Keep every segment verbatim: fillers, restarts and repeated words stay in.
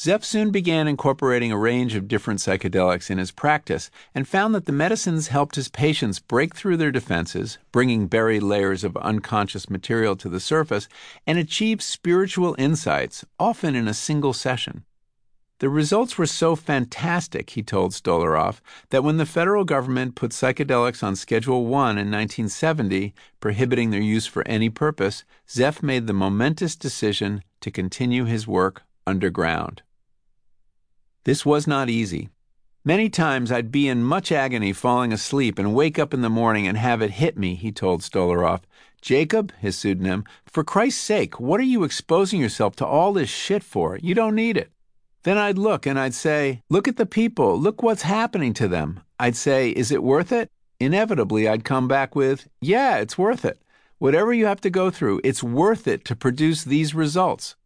Zeph soon began incorporating a range of different psychedelics in his practice and found that the medicines helped his patients break through their defenses, bringing buried layers of unconscious material to the surface, and achieve spiritual insights, often in a single session. The results were so fantastic, he told Stolaroff, that when the federal government put psychedelics on Schedule one in nineteen seventy, prohibiting their use for any purpose, Zeph made the momentous decision to continue his work underground. This was not easy. Many times I'd be in much agony falling asleep and wake up in the morning and have it hit me, he told Stolaroff. Jacob, his pseudonym, for Christ's sake, what are you exposing yourself to all this shit for? You don't need it. Then I'd look and I'd say, look at the people, look what's happening to them. I'd say, is it worth it? Inevitably, I'd come back with, yeah, it's worth it. Whatever you have to go through, it's worth it to produce these results.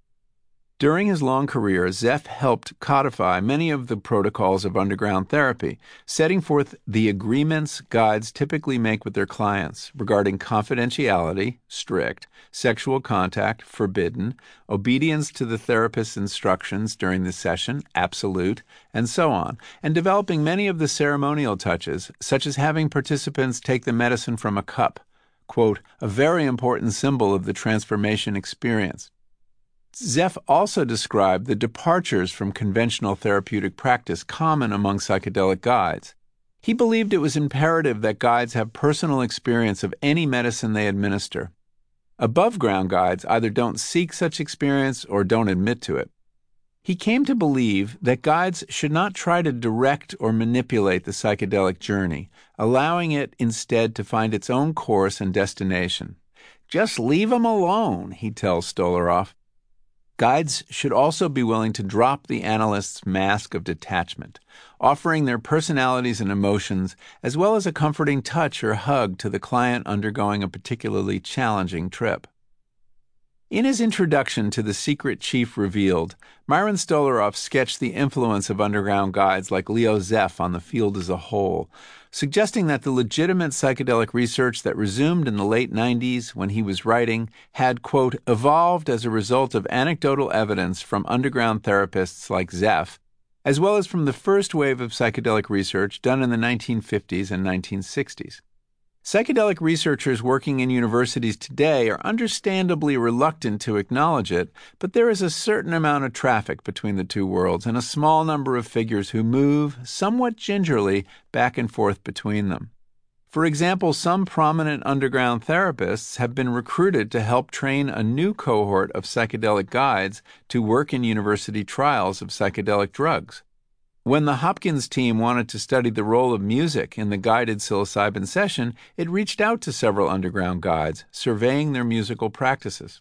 During his long career, Zeph helped codify many of the protocols of underground therapy, setting forth the agreements guides typically make with their clients regarding confidentiality, strict, sexual contact, forbidden, obedience to the therapist's instructions during the session, absolute, and so on, and developing many of the ceremonial touches, such as having participants take the medicine from a cup, quote, a very important symbol of the transformation experience. Zeph also described the departures from conventional therapeutic practice common among psychedelic guides. He believed it was imperative that guides have personal experience of any medicine they administer. Above-ground guides either don't seek such experience or don't admit to it. He came to believe that guides should not try to direct or manipulate the psychedelic journey, allowing it instead to find its own course and destination. Just leave them alone, he tells Stolaroff. Guides should also be willing to drop the analyst's mask of detachment, offering their personalities and emotions as well as a comforting touch or hug to the client undergoing a particularly challenging trip. In his introduction to The Secret Chief Revealed, Myron Stolaroff sketched the influence of underground guides like Leo Zeph on the field as a whole, suggesting that the legitimate psychedelic research that resumed in the late nineties when he was writing had, quote, evolved as a result of anecdotal evidence from underground therapists like Zeph, as well as from the first wave of psychedelic research done in the nineteen fifties and nineteen sixties. Psychedelic researchers working in universities today are understandably reluctant to acknowledge it, but there is a certain amount of traffic between the two worlds and a small number of figures who move, somewhat gingerly, back and forth between them. For example, some prominent underground therapists have been recruited to help train a new cohort of psychedelic guides to work in university trials of psychedelic drugs. When the Hopkins team wanted to study the role of music in the guided psilocybin session, it reached out to several underground guides, surveying their musical practices.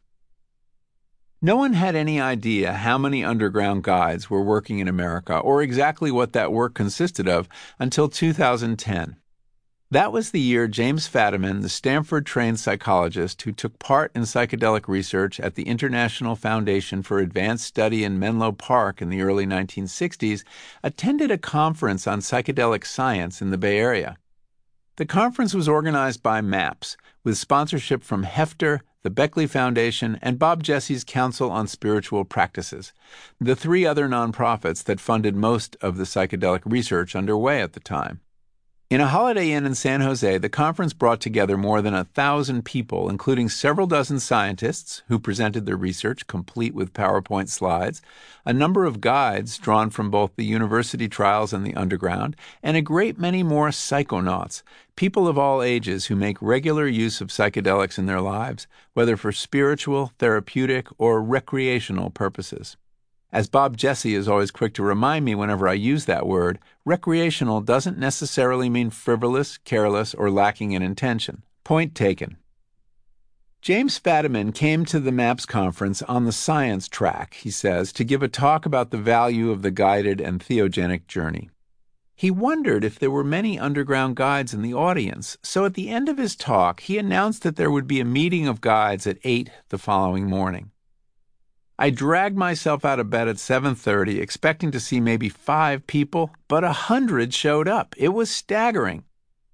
No one had any idea how many underground guides were working in America or exactly what that work consisted of until two thousand ten. That was the year James Fadiman, the Stanford-trained psychologist who took part in psychedelic research at the International Foundation for Advanced Study in Menlo Park in the early nineteen sixties, attended a conference on psychedelic science in the Bay Area. The conference was organized by MAPS, with sponsorship from Hefter, the Beckley Foundation, and Bob Jesse's Council on Spiritual Practices, the three other nonprofits that funded most of the psychedelic research underway at the time. In a Holiday Inn in San Jose, the conference brought together more than a thousand people, including several dozen scientists who presented their research complete with PowerPoint slides, a number of guides drawn from both the university trials and the underground, and a great many more psychonauts, people of all ages who make regular use of psychedelics in their lives, whether for spiritual, therapeutic, or recreational purposes. As Bob Jesse is always quick to remind me whenever I use that word, recreational doesn't necessarily mean frivolous, careless, or lacking in intention. Point taken. James Fadiman came to the MAPS conference on the science track, he says, to give a talk about the value of the guided and theogenic journey. He wondered if there were many underground guides in the audience, so at the end of his talk, he announced that there would be a meeting of guides at eight the following morning. I dragged myself out of bed at seven thirty, expecting to see maybe five people, but a hundred showed up. It was staggering.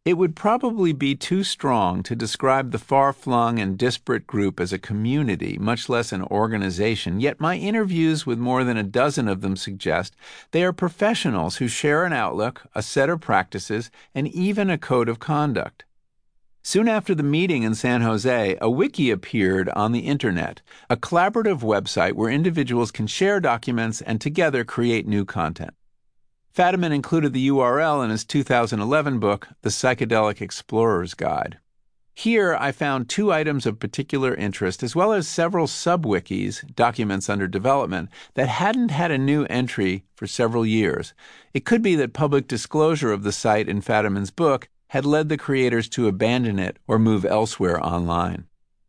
It would probably be too strong to describe the far-flung and disparate group as a community, much less an organization, yet my interviews with more than a dozen of them suggest they are professionals who share an outlook, a set of practices, and even a code of conduct. Soon after the meeting in San Jose, a wiki appeared on the internet, a collaborative website where individuals can share documents and together create new content. Fadiman included the U R L in his two thousand eleven book, The Psychedelic Explorer's Guide. Here, I found two items of particular interest, as well as several sub-wikis, documents under development, that hadn't had a new entry for several years. It could be that public disclosure of the site in Fadiman's book had led the creators to abandon it or move elsewhere online.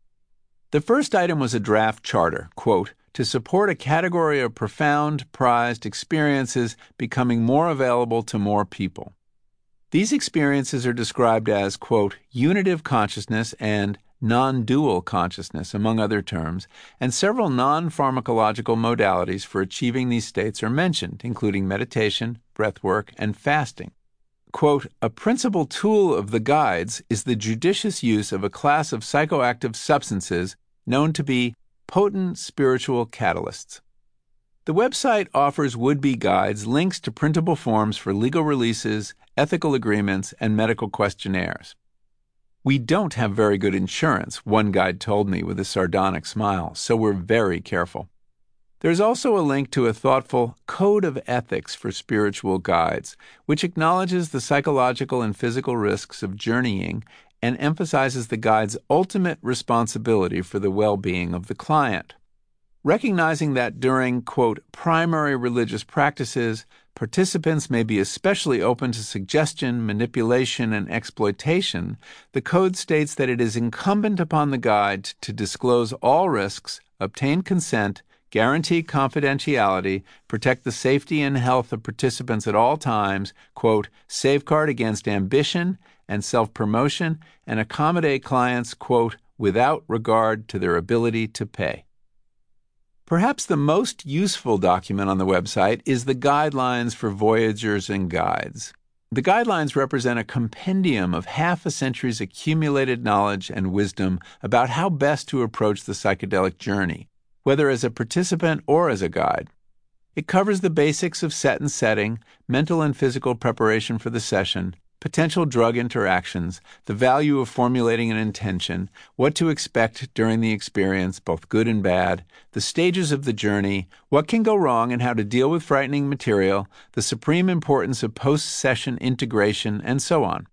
The first item was a draft charter, quote, to support a category of profound, prized experiences becoming more available to more people. These experiences are described as, quote, unitive consciousness and non-dual consciousness, among other terms, and several non-pharmacological modalities for achieving these states are mentioned, including meditation, breathwork, and fasting. Quote, a principal tool of the guides is the judicious use of a class of psychoactive substances known to be potent spiritual catalysts. The website offers would-be guides links to printable forms for legal releases, ethical agreements, and medical questionnaires. We don't have very good insurance, one guide told me with a sardonic smile, so we're very careful. There's also a link to a thoughtful Code of Ethics for Spiritual Guides, which acknowledges the psychological and physical risks of journeying and emphasizes the guide's ultimate responsibility for the well-being of the client. Recognizing that during, quote, primary religious practices, participants may be especially open to suggestion, manipulation, and exploitation, the code states that it is incumbent upon the guide to disclose all risks, obtain consent, guarantee confidentiality, protect the safety and health of participants at all times, quote, safeguard against ambition and self-promotion, and accommodate clients, quote, without regard to their ability to pay. Perhaps the most useful document on the website is the Guidelines for Voyagers and Guides. The guidelines represent a compendium of half a century's accumulated knowledge and wisdom about how best to approach the psychedelic journey, whether as a participant or as a guide. It covers the basics of set and setting, mental and physical preparation for the session, potential drug interactions, the value of formulating an intention, what to expect during the experience, both good and bad, the stages of the journey, what can go wrong and how to deal with frightening material, the supreme importance of post-session integration, and so on.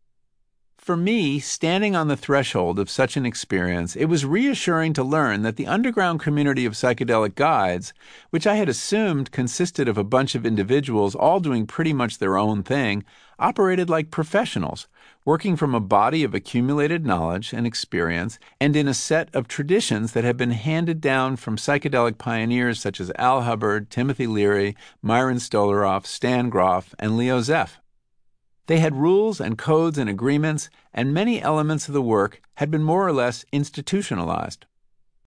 For me, standing on the threshold of such an experience, it was reassuring to learn that the underground community of psychedelic guides, which I had assumed consisted of a bunch of individuals all doing pretty much their own thing, operated like professionals, working from a body of accumulated knowledge and experience and in a set of traditions that have been handed down from psychedelic pioneers such as Al Hubbard, Timothy Leary, Myron Stolaroff, Stan Grof, and Leo Zeff. They had rules and codes and agreements, and many elements of the work had been more or less institutionalized.